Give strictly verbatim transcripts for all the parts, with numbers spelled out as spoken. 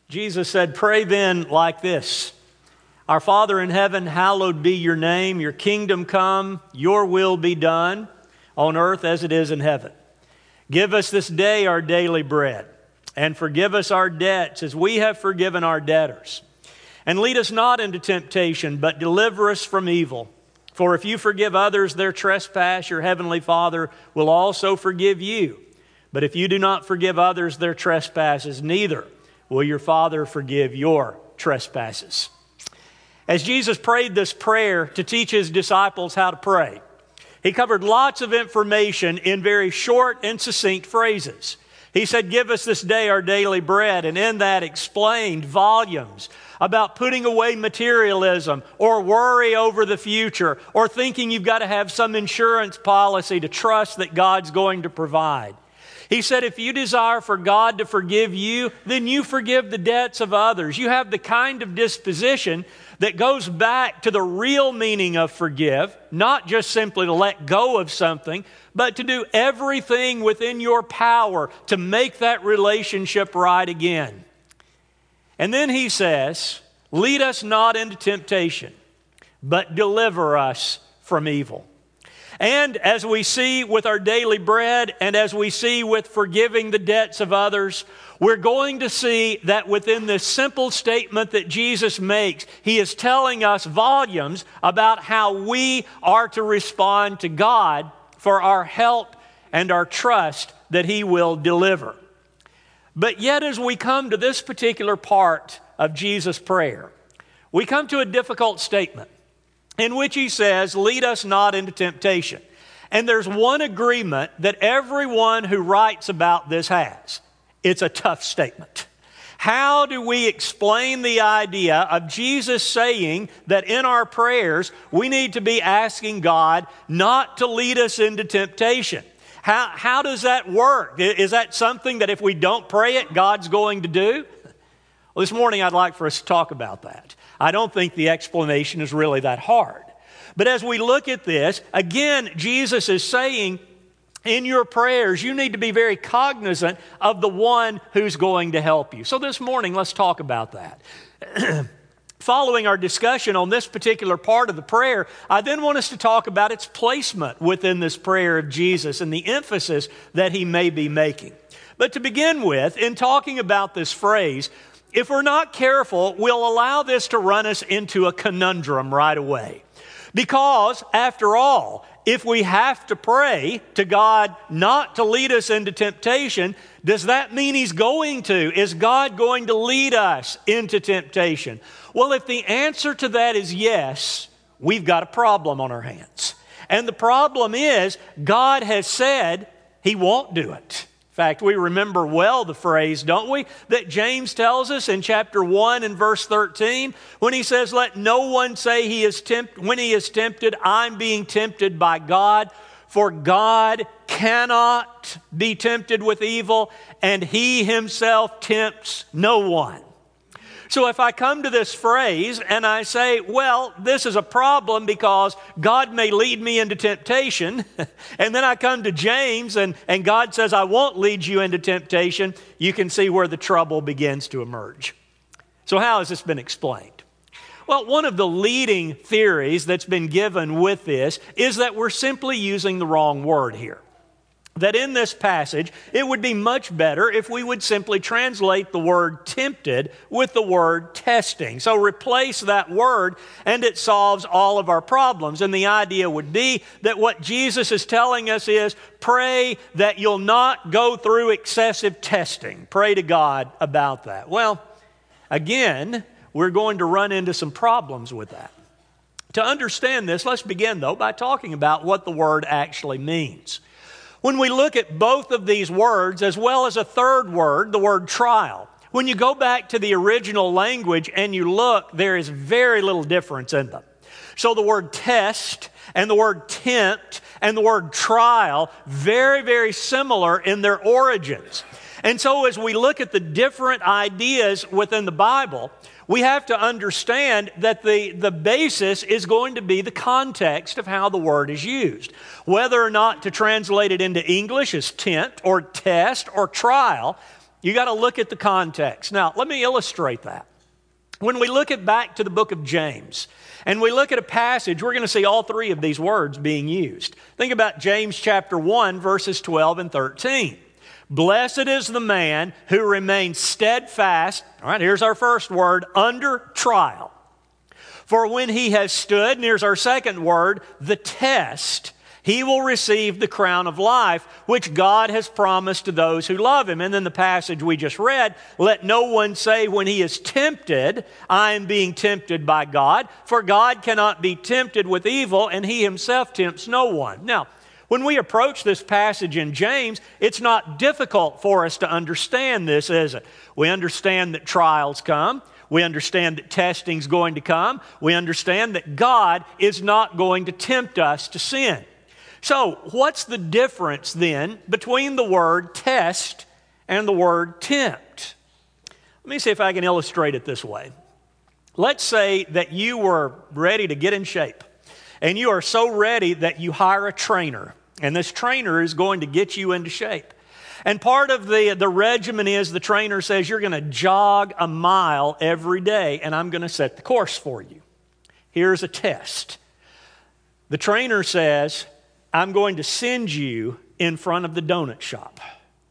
Jesus said, "Pray then like this. Our Father in heaven, hallowed be your name. Your kingdom come, your will be done on earth as it is in heaven. Give us this day our daily bread, and forgive us our debts as we have forgiven our debtors. And lead us not into temptation, but deliver us from evil. For if you forgive others their trespass, your heavenly Father will also forgive you. But if you do not forgive others their trespasses, neither will your Father forgive your trespasses." As Jesus prayed this prayer to teach His disciples how to pray, He covered lots of information in very short and succinct phrases. He said, "Give us this day our daily bread," and in that explained volumes about putting away materialism or worry over the future or thinking you've got to have some insurance policy to trust that God's going to provide. He said, if you desire for God to forgive you, then you forgive the debts of others. You have the kind of disposition that goes back to the real meaning of forgive, not just simply to let go of something, but to do everything within your power to make that relationship right again. And then He says, lead us not into temptation, but deliver us from evil. And as we see with our daily bread and as we see with forgiving the debts of others, we're going to see that within this simple statement that Jesus makes, He is telling us volumes about how we are to respond to God for our help and our trust that He will deliver. But yet as we come to this particular part of Jesus' prayer, we come to a difficult statement in which He says, lead us not into temptation. And there's one agreement that everyone who writes about this has. It's a tough statement. How do we explain the idea of Jesus saying that in our prayers we need to be asking God not to lead us into temptation? How, how does that work? Is that something that if we don't pray it, God's going to do? Well, this morning I'd like for us to talk about that. I don't think the explanation is really that hard. But as we look at this, again, Jesus is saying, in your prayers, you need to be very cognizant of the one who's going to help you. So this morning, let's talk about that. Following our discussion on this particular part of the prayer, I then want us to talk about its placement within this prayer of Jesus and the emphasis that He may be making. But to begin with, in talking about this phrase, if we're not careful, we'll allow this to run us into a conundrum right away. Because, after all, if we have to pray to God not to lead us into temptation, does that mean He's going to? Is God going to lead us into temptation? Well, if the answer to that is yes, we've got a problem on our hands. And the problem is, God has said He won't do it. In fact, we remember well the phrase, don't we, that James tells us in chapter one and verse thirteen, when he says, let no one say he is tempt- when he is tempted, I'm being tempted by God, for God cannot be tempted with evil, and He Himself tempts no one. So if I come to this phrase and I say, well, this is a problem because God may lead me into temptation, and then I come to James and, and God says, I won't lead you into temptation, you can see where the trouble begins to emerge. So how has this been explained? Well, one of the leading theories that's been given with this is that we're simply using the wrong word here. That in this passage, it would be much better if we would simply translate the word tempted with the word testing. So replace that word and it solves all of our problems. And the idea would be that what Jesus is telling us is pray that you'll not go through excessive testing. Pray to God about that. Well, again, we're going to run into some problems with that. To understand this, let's begin though by talking about what the word actually means. When we look at both of these words, as well as a third word, the word trial, when you go back to the original language and you look, there is very little difference in them. So the word test and the word tempt and the word trial, very, very similar in their origins. And so as we look at the different ideas within the Bible, we have to understand that the, the basis is going to be the context of how the word is used. Whether or not to translate it into English as tempt or test or trial, You got to look at the context. Now, let me illustrate that. When we look at back to the book of James, and we look at a passage, we're going to see all three of these words being used. Think about James chapter one, verses twelve and thirteen. Blessed is the man who remains steadfast, all right, here's our first word, under trial. For when he has stood, and here's our second word, the test, he will receive the crown of life, which God has promised to those who love him. And then the passage we just read, let no one say when he is tempted, I am being tempted by God, for God cannot be tempted with evil, and he himself tempts no one. Now, when we approach this passage in James, it's not difficult for us to understand this, is it? We understand that trials come. We understand that testing's going to come. We understand that God is not going to tempt us to sin. So, what's the difference then between the word test and the word tempt? Let me see if I can illustrate it this way. Let's say that you were ready to get in shape, and you are so ready that you hire a trainer, and this trainer is going to get you into shape. And part of the, the regimen is the trainer says you're going to jog a mile every day, and I'm going to set the course for you. Here's a test. The trainer says, I'm going to send you in front of the donut shop.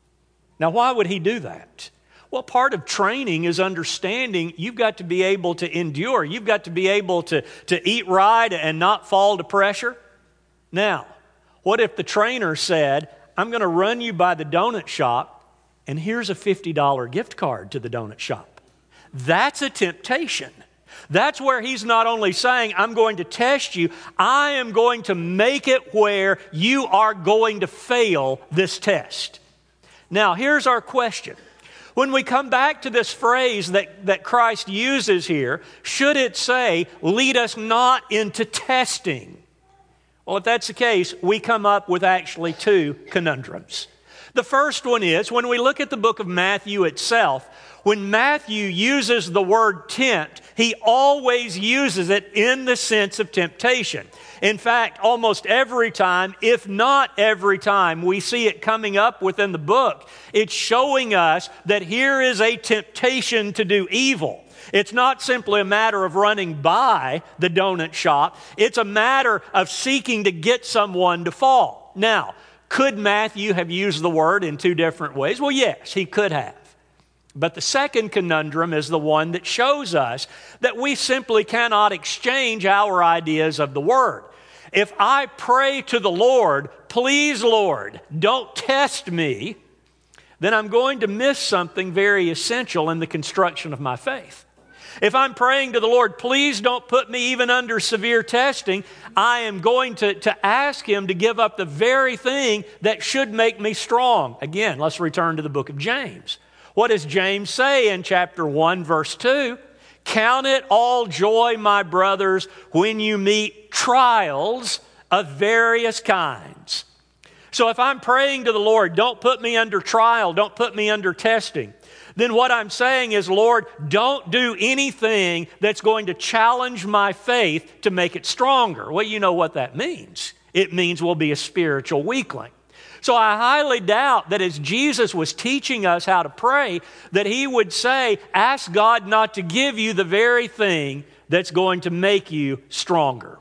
Now, why would he do that? Well, part of training is understanding you've got to be able to endure. You've got to be able to, to eat right and not fall to pressure. Now, what if the trainer said, I'm going to run you by the donut shop, and here's a fifty dollar gift card to the donut shop? That's a temptation. That's where he's not only saying, I'm going to test you, I am going to make it where you are going to fail this test. Now, here's our question. When we come back to this phrase that, that Christ uses here, should it say, lead us not into testing? Well, if that's the case, we come up with actually two conundrums. The first one is, when we look at the book of Matthew itself, when Matthew uses the word tempt, he always uses it in the sense of temptation. In fact, almost every time, if not every time, we see it coming up within the book, it's showing us that here is a temptation to do evil. It's not simply a matter of running by the donut shop. It's a matter of seeking to get someone to fall. Now, could Matthew have used the word in two different ways? Well, yes, he could have. But the second conundrum is the one that shows us that we simply cannot exchange our ideas of the word. If I pray to the Lord, please, Lord, don't test me, then I'm going to miss something very essential in the construction of my faith. If I'm praying to the Lord, please don't put me even under severe testing, I am going to, to ask Him to give up the very thing that should make me strong. Again, let's return to the book of James. What does James say in chapter one, verse two? Count it all joy, my brothers, when you meet trials of various kinds. So if I'm praying to the Lord, don't put me under trial, don't put me under testing, then what I'm saying is, Lord, don't do anything that's going to challenge my faith to make it stronger. Well, you know what that means. It means we'll be a spiritual weakling. So I highly doubt that as Jesus was teaching us how to pray, that He would say, ask God not to give you the very thing that's going to make you stronger.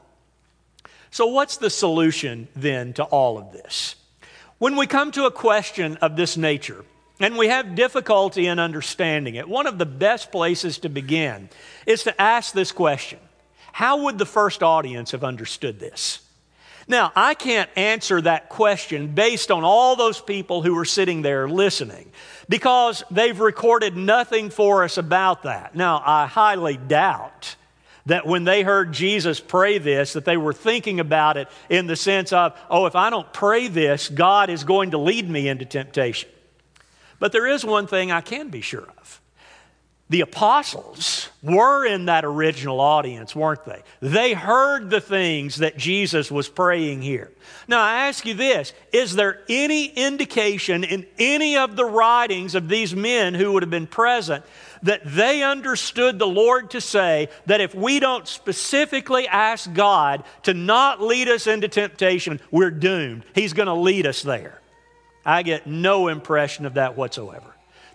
So what's the solution then to all of this? When we come to a question of this nature, and we have difficulty in understanding it, one of the best places to begin is to ask this question. How would the first audience have understood this? Now, I can't answer that question based on all those people who were sitting there listening, because they've recorded nothing for us about that. Now, I highly doubt that when they heard Jesus pray this, that they were thinking about it in the sense of, oh, if I don't pray this, God is going to lead me into temptation. But there is one thing I can be sure of. The apostles were in that original audience, weren't they? They heard the things that Jesus was praying here. Now, I ask you this, is there any indication in any of the writings of these men who would have been present that they understood the Lord to say that if we don't specifically ask God to not lead us into temptation, we're doomed. He's going to lead us there. I get no impression of that whatsoever.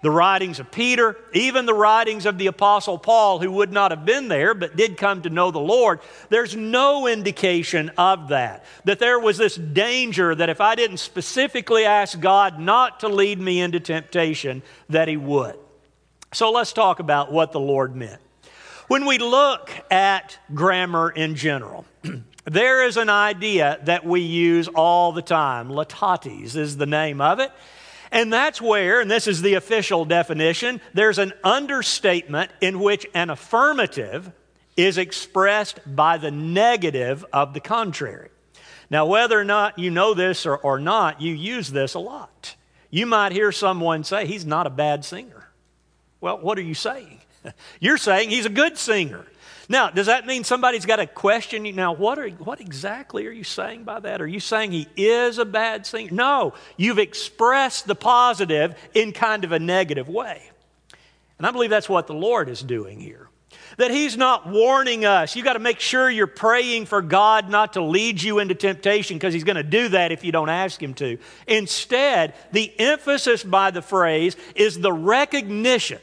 the writings of Peter, even the writings of the Apostle Paul, who would not have been there but did come to know the Lord, there's no indication of that. That there was this danger that if I didn't specifically ask God not to lead me into temptation, that He would. So let's talk about what the Lord meant. When we look at grammar in general, there is an idea that we use all the time. Latates is the name of it. And that's where, and this is the official definition, there's an understatement in which an affirmative is expressed by the negative of the contrary. Now, whether or not you know this or, or not, you use this a lot. You might hear someone say, he's not a bad singer. Well, what are you saying? You're saying he's a good singer. Now, does that mean somebody's got to question you? Now, what are what exactly are you saying by that? Are you saying he is a bad singer? No, you've expressed the positive in kind of a negative way. And I believe that's what the Lord is doing here. That He's not warning us. You've got to make sure you're praying for God not to lead you into temptation, because He's going to do that if you don't ask Him to. Instead, the emphasis by the phrase is the recognition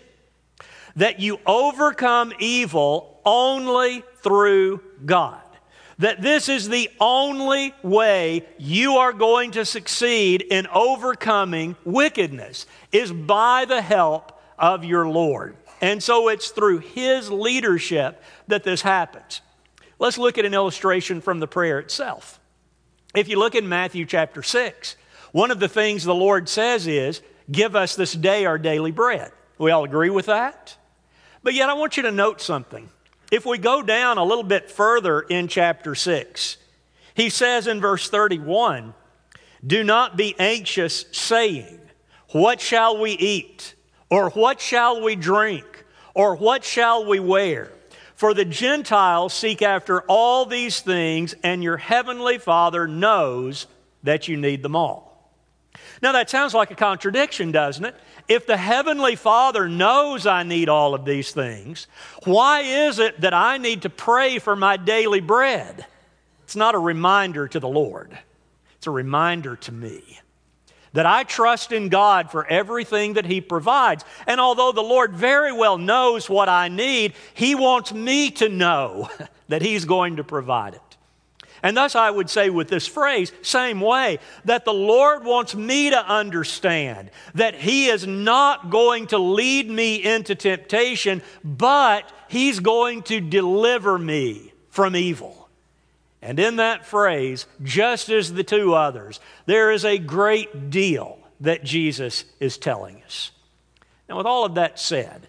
that you overcome evil only through God. That this is the only way you are going to succeed in overcoming wickedness, is by the help of your Lord. And so it's through His leadership that this happens. Let's look at an illustration from the prayer itself. If you look in Matthew chapter six, one of the things the Lord says is, give us this day our daily bread. We all agree with that? But yet I want you to note something. If we go down a little bit further in chapter six, He says in verse thirty-one, do not be anxious, saying, what shall we eat? Or what shall we drink? Or what shall we wear? For the Gentiles seek after all these things, and your heavenly Father knows that you need them all. Now that sounds like a contradiction, doesn't it? If the Heavenly Father knows I need all of these things, why is it that I need to pray for my daily bread? It's not a reminder to the Lord. It's a reminder to me that I trust in God for everything that He provides. And although the Lord very well knows what I need, He wants me to know that He's going to provide it. And thus I would say with this phrase, same way, that the Lord wants me to understand that He is not going to lead me into temptation, but He's going to deliver me from evil. And in that phrase, just as the two others, there is a great deal that Jesus is telling us. Now, with all of that said,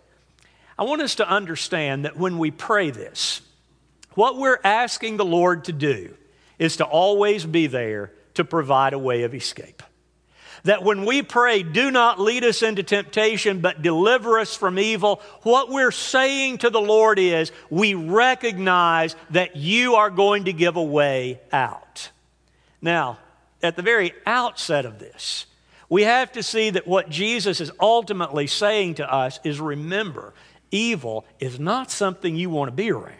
I want us to understand that when we pray this, what we're asking the Lord to do is to always be there to provide a way of escape. That when we pray, do not lead us into temptation, but deliver us from evil, what we're saying to the Lord is, we recognize that you are going to give a way out. Now, at the very outset of this, we have to see that what Jesus is ultimately saying to us is, remember, evil is not something you want to be around.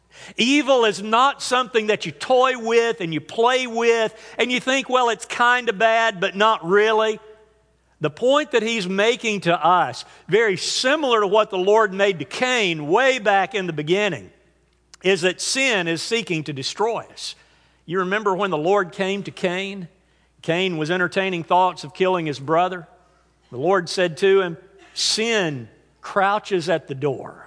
Evil is not something that you toy with and you play with and you think, well, it's kind of bad, but not really. The point that He's making to us, very similar to what the Lord made to Cain way back in the beginning, is that sin is seeking to destroy us. You remember when the Lord came to Cain? Cain was entertaining thoughts of killing his brother. The Lord said to him, sin crouches at the door.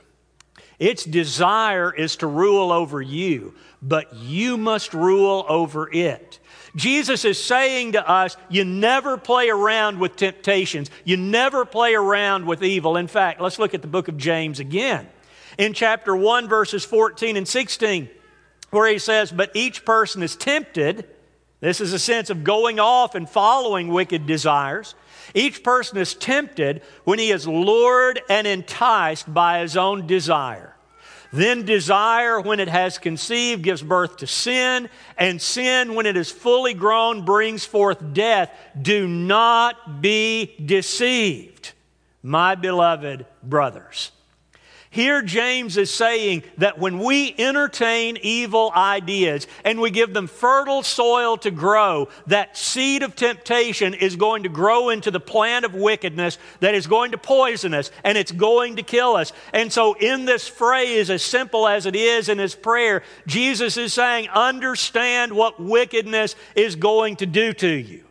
Its desire is to rule over you, but you must rule over it. Jesus is saying to us, you never play around with temptations. You never play around with evil. In fact, let's look at the book of James again. In chapter one, verses fourteen and sixteen, where he says, but each person is tempted. This is a sense of going off and following wicked desires. Each person is tempted when he is lured and enticed by his own desire. Then desire, when it has conceived, gives birth to sin, and sin, when it is fully grown, brings forth death. Do not be deceived, my beloved brothers. Here James is saying that when we entertain evil ideas and we give them fertile soil to grow, that seed of temptation is going to grow into the plant of wickedness that is going to poison us and it's going to kill us. And so in this phrase, as simple as it is in his prayer, Jesus is saying, understand what wickedness is going to do to you.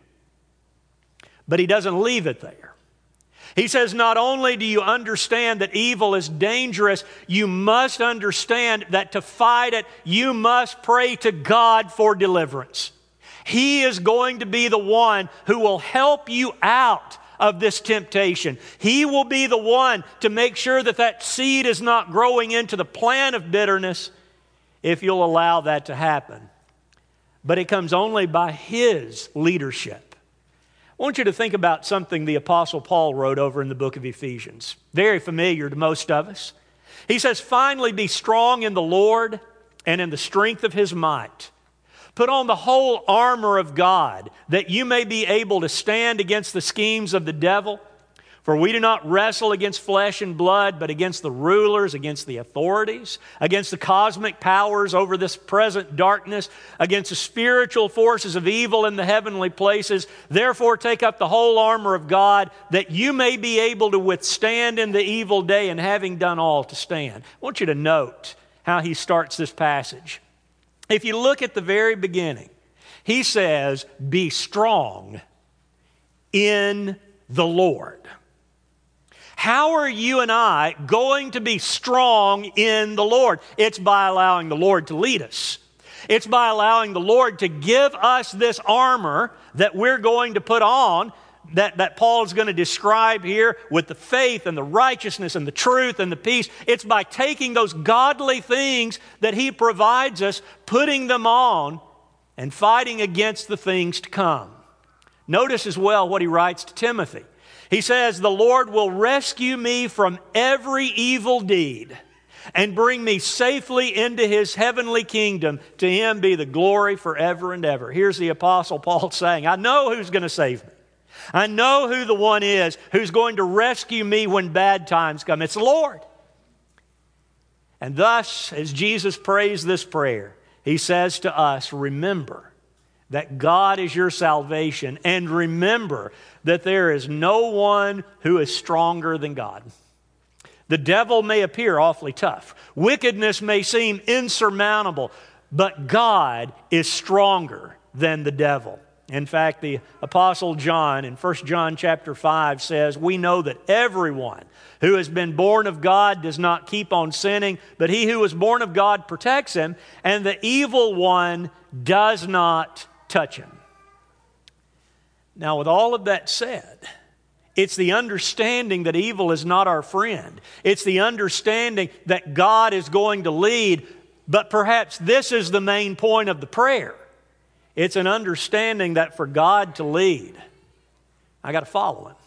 But he doesn't leave it there. He says, not only do you understand that evil is dangerous, you must understand that to fight it, you must pray to God for deliverance. He is going to be the one who will help you out of this temptation. He will be the one to make sure that that seed is not growing into the plant of bitterness if you'll allow that to happen. But it comes only by His leadership. I want you to think about something the Apostle Paul wrote over in the book of Ephesians. Very familiar to most of us. He says, finally be strong in the Lord and in the strength of His might. Put on the whole armor of God, that you may be able to stand against the schemes of the devil. For we do not wrestle against flesh and blood, but against the rulers, against the authorities, against the cosmic powers over this present darkness, against the spiritual forces of evil in the heavenly places. Therefore take up the whole armor of God, that you may be able to withstand in the evil day, and having done all, to stand. I want you to note how he starts this passage. If you look at the very beginning, he says, be strong in the Lord. How are you and I going to be strong in the Lord? It's by allowing the Lord to lead us. It's by allowing the Lord to give us this armor that we're going to put on, that, that Paul is going to describe here with the faith and the righteousness and the truth and the peace. It's by taking those godly things that he provides us, putting them on, and fighting against the things to come. Notice as well what he writes to Timothy. He says, the Lord will rescue me from every evil deed and bring me safely into His heavenly kingdom. To Him be the glory forever and ever. Here's the Apostle Paul saying, I know who's going to save me. I know who the one is who's going to rescue me when bad times come. It's the Lord. And thus, as Jesus prays this prayer, He says to us, remember that God is your salvation, and remember that there is no one who is stronger than God. The devil may appear awfully tough. Wickedness may seem insurmountable, but God is stronger than the devil. In fact, the Apostle John in First John chapter five says, we know that everyone who has been born of God does not keep on sinning, but he who is born of God protects him, and the evil one does not touch him. Now, with all of that said, it's the understanding that evil is not our friend. It's the understanding that God is going to lead, but perhaps this is the main point of the prayer. It's an understanding that for God to lead, I got to follow Him.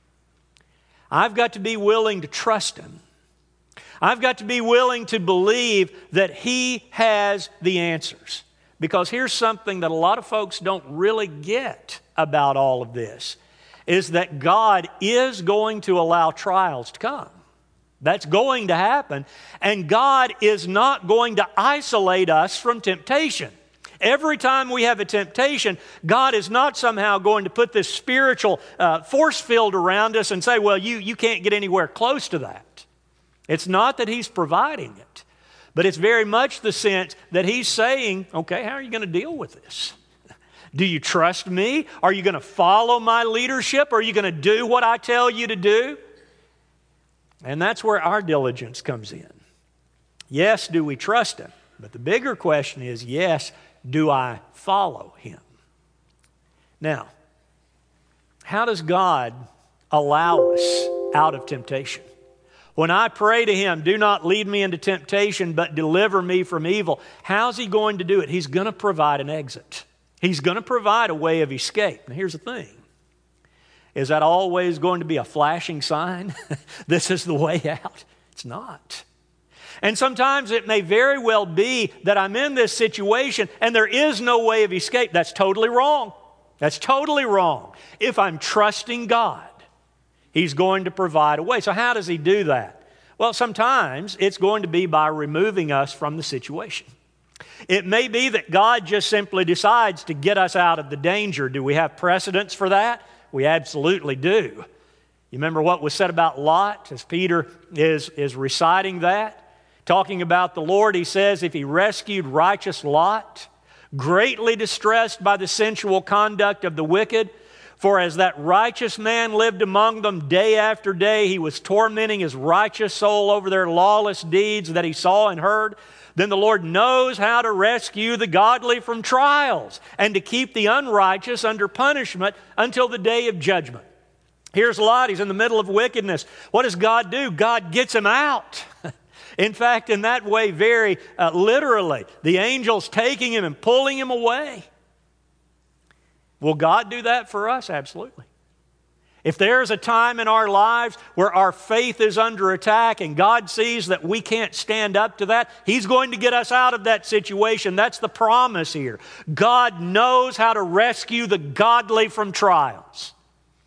I've got to be willing to trust Him. I've got to be willing to believe that He has the answers. Because here's something that a lot of folks don't really get about all of this, is that God is going to allow trials to come. That's going to happen. And God is not going to isolate us from temptation. Every time we have a temptation, God is not somehow going to put this spiritual uh, force field around us and say, well, you, you can't get anywhere close to that. It's not that He's providing it. But it's very much the sense that He's saying, okay, how are you going to deal with this? Do you trust me? Are you going to follow my leadership? Are you going to do what I tell you to do? And that's where our diligence comes in. Yes, do we trust Him? But the bigger question is, yes, do I follow Him? Now, how does God allow us out of temptation? When I pray to Him, do not lead me into temptation, but deliver me from evil. How's He going to do it? He's going to provide an exit. He's going to provide a way of escape. Now here's the thing. Is that always going to be a flashing sign? This is the way out? It's not. And sometimes it may very well be that I'm in this situation and there is no way of escape. That's totally wrong. That's totally wrong. If I'm trusting God, He's going to provide a way. So how does He do that? Well, sometimes it's going to be by removing us from the situation. It may be that God just simply decides to get us out of the danger. Do we have precedents for that? We absolutely do. You remember what was said about Lot as Peter is, is reciting that? Talking about the Lord, he says, if he rescued righteous Lot, greatly distressed by the sensual conduct of the wicked, for as that righteous man lived among them day after day, he was tormenting his righteous soul over their lawless deeds that he saw and heard. Then the Lord knows how to rescue the godly from trials and to keep the unrighteous under punishment until the day of judgment. Here's Lot. He's in the middle of wickedness. What does God do? God gets him out. In fact, in that way, very uh, literally, the angels taking him and pulling him away. Will God do that for us? Absolutely. If there's a time in our lives where our faith is under attack and God sees that we can't stand up to that, He's going to get us out of that situation. That's the promise here. God knows how to rescue the godly from trials.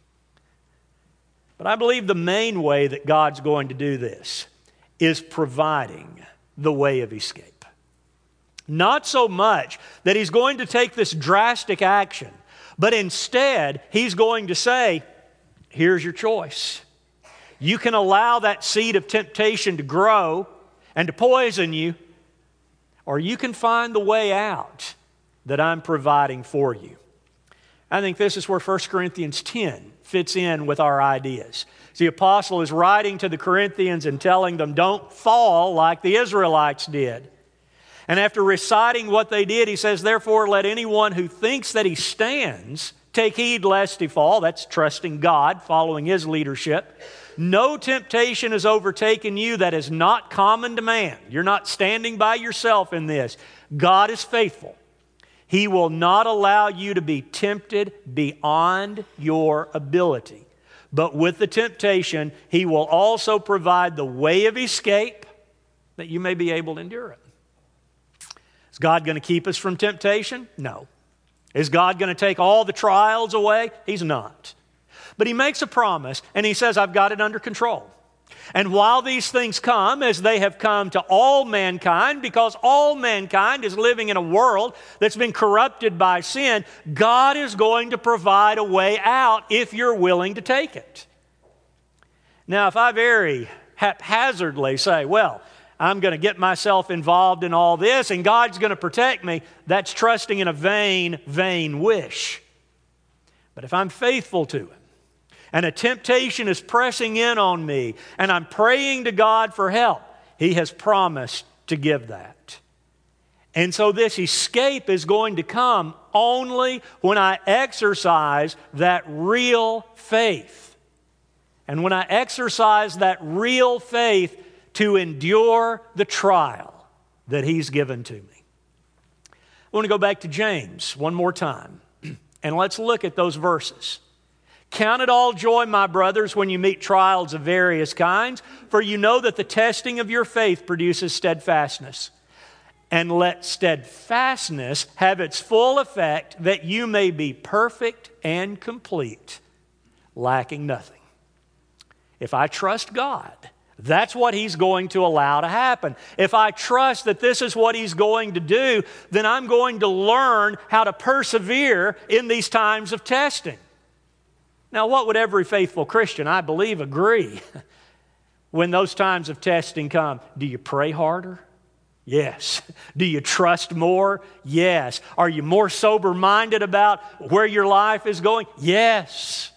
But I believe the main way that God's going to do this is providing the way of escape. Not so much that He's going to take this drastic action, but instead He's going to say, here's your choice. You can allow that seed of temptation to grow and to poison you, or you can find the way out that I'm providing for you. I think this is where First Corinthians ten fits in with our ideas. The apostle is writing to the Corinthians and telling them, don't fall like the Israelites did. And after reciting what they did, he says, therefore let anyone who thinks that he stands take heed lest he fall. That's trusting God, following His leadership. No temptation has overtaken you that is not common to man. You're not standing by yourself in this. God is faithful. He will not allow you to be tempted beyond your ability. But with the temptation, He will also provide the way of escape that you may be able to endure it. Is God going to keep us from temptation? No. Is God going to take all the trials away? He's not. But He makes a promise and He says, I've got it under control. And while these things come, as they have come to all mankind, because all mankind is living in a world that's been corrupted by sin, God is going to provide a way out if you're willing to take it. Now, if I very haphazardly say, well, I'm going to get myself involved in all this and God's going to protect me, that's trusting in a vain, vain wish. But if I'm faithful to Him, and a temptation is pressing in on me, and I'm praying to God for help, He has promised to give that. And so this escape is going to come only when I exercise that real faith. And when I exercise that real faith to endure the trial that He's given to me. I want to go back to James one more time, and let's look at those verses. Count it all joy, my brothers, when you meet trials of various kinds, for you know that the testing of your faith produces steadfastness. And let steadfastness have its full effect, that you may be perfect and complete, lacking nothing. If I trust God, that's what He's going to allow to happen. If I trust that this is what He's going to do, then I'm going to learn how to persevere in these times of testing. Now, what would every faithful Christian, I believe, agree? When those times of testing come, do you pray harder? Yes. Do you trust more? Yes. Are you more sober-minded about where your life is going? Yes.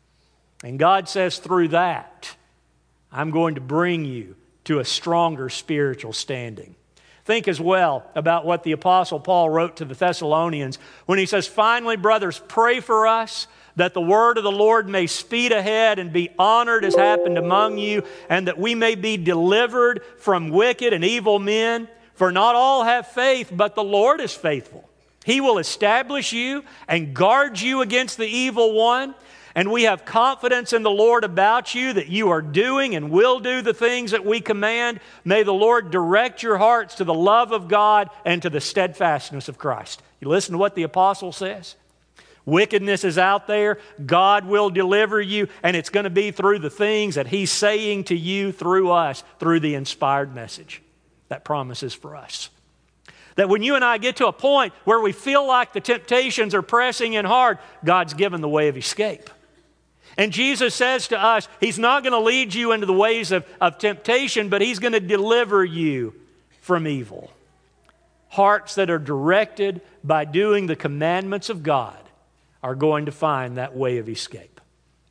And God says through that, I'm going to bring you to a stronger spiritual standing. Think as well about what the Apostle Paul wrote to the Thessalonians when he says, finally, brothers, pray for us, that the word of the Lord may speed ahead and be honored as happened among you, and that we may be delivered from wicked and evil men. For not all have faith, but the Lord is faithful. He will establish you and guard you against the evil one. And we have confidence in the Lord about you, that you are doing and will do the things that we command. May the Lord direct your hearts to the love of God and to the steadfastness of Christ. You listen to what the apostle says. Wickedness is out there. God will deliver you, and it's going to be through the things that He's saying to you through us, through the inspired message. That promises for us. That when you and I get to a point where we feel like the temptations are pressing in hard, God's given the way of escape. And Jesus says to us, He's not going to lead you into the ways of, of temptation, but He's going to deliver you from evil. Hearts that are directed by doing the commandments of God are going to find that way of escape.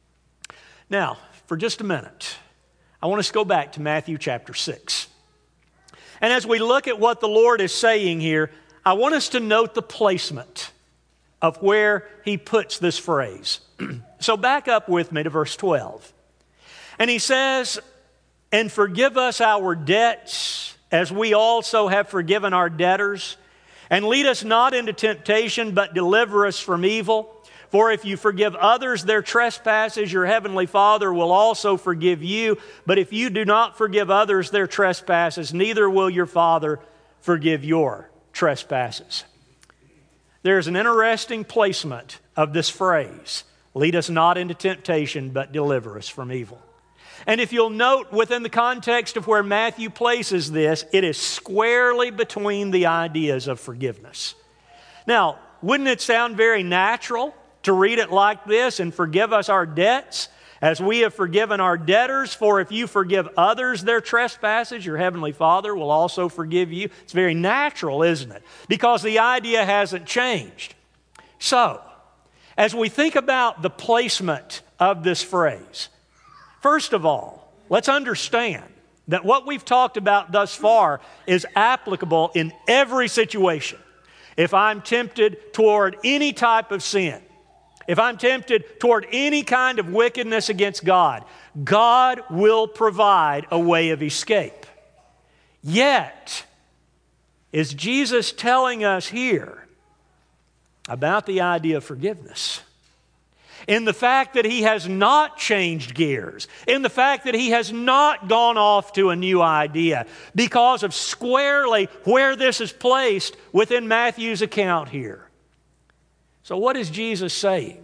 Now, for just a minute, I want us to go back to Matthew chapter six. And as we look at what the Lord is saying here, I want us to note the placement of where He puts this phrase. So back up with me to verse twelve. And He says, "And forgive us our debts, as we also have forgiven our debtors. And lead us not into temptation, but deliver us from evil. For if you forgive others their trespasses, your heavenly Father will also forgive you. But if you do not forgive others their trespasses, neither will your Father forgive your trespasses." There's an interesting placement of this phrase, "Lead us not into temptation, but deliver us from evil." And if you'll note within the context of where Matthew places this, it is squarely between the ideas of forgiveness. Now, wouldn't it sound very natural to read it like this, "And forgive us our debts, as we have forgiven our debtors? For if you forgive others their trespasses, your heavenly Father will also forgive you." It's very natural, isn't it? Because the idea hasn't changed. So, as we think about the placement of this phrase, first of all, let's understand that what we've talked about thus far is applicable in every situation. If I'm tempted toward any type of sin, if I'm tempted toward any kind of wickedness against God, God will provide a way of escape. Yet, is Jesus telling us here about the idea of forgiveness? In the fact that He has not changed gears, in the fact that He has not gone off to a new idea, because of squarely where this is placed within Matthew's account here. So what is Jesus saying?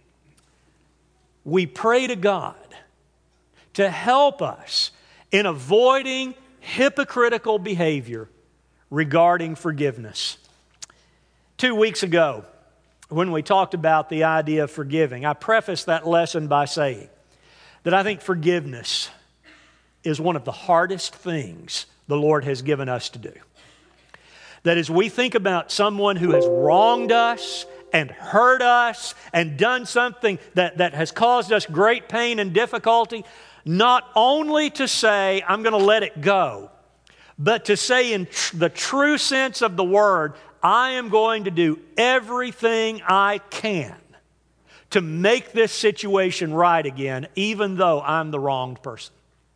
We pray to God to help us in avoiding hypocritical behavior regarding forgiveness. Two weeks ago, when we talked about the idea of forgiving, I prefaced that lesson by saying that I think forgiveness is one of the hardest things the Lord has given us to do. That as we think about someone who has wronged us and hurt us and done something that, that has caused us great pain and difficulty, not only to say, "I'm going to let it go," but to say in tr- the true sense of the word, I am going to do everything I can to make this situation right again, even though I'm the wronged person.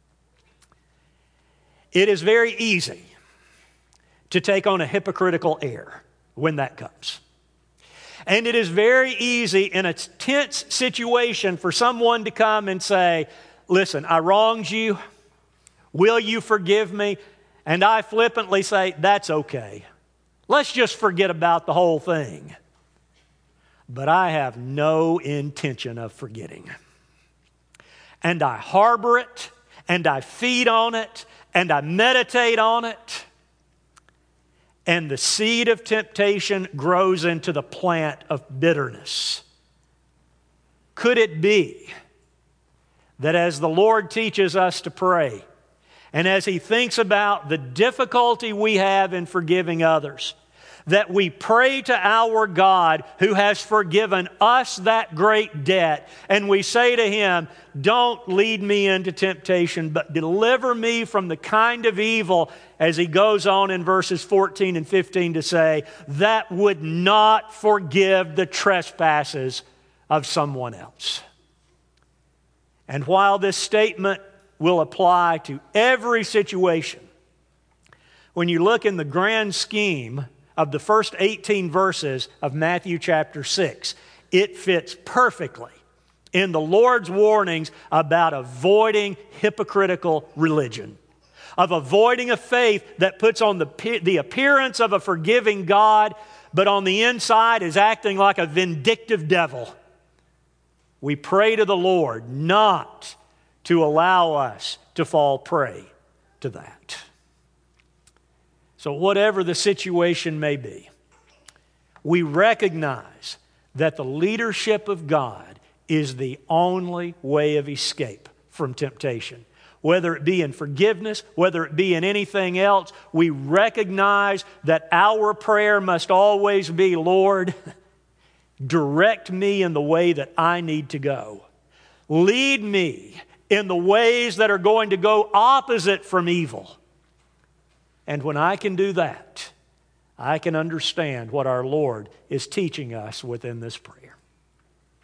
It is very easy to take on a hypocritical air when that comes. And it is very easy in a tense situation for someone to come and say, "Listen, I wronged you. Will you forgive me?" And I flippantly say, "That's okay. Let's just forget about the whole thing." But I have no intention of forgetting. And I harbor it, and I feed on it, and I meditate on it. And the seed of temptation grows into the plant of bitterness. Could it be that as the Lord teaches us to pray, and as He thinks about the difficulty we have in forgiving others, that we pray to our God who has forgiven us that great debt, and we say to Him, "Don't lead me into temptation, but deliver me from the kind of evil," as He goes on in verses fourteen and fifteen to say, "that would not forgive the trespasses of someone else." And while this statement will apply to every situation, when you look in the grand scheme of the first eighteen verses of Matthew chapter six, it fits perfectly in the Lord's warnings about avoiding hypocritical religion, of avoiding a faith that puts on the, the appearance of a forgiving God, but on the inside is acting like a vindictive devil. We pray to the Lord not to allow us to fall prey to that. So whatever the situation may be, we recognize that the leadership of God is the only way of escape from temptation. Whether it be in forgiveness, whether it be in anything else, we recognize that our prayer must always be, Lord, direct me in the way that I need to go. Lead me in the ways that are going to go opposite from evil. And when I can do that, I can understand what our Lord is teaching us within this prayer.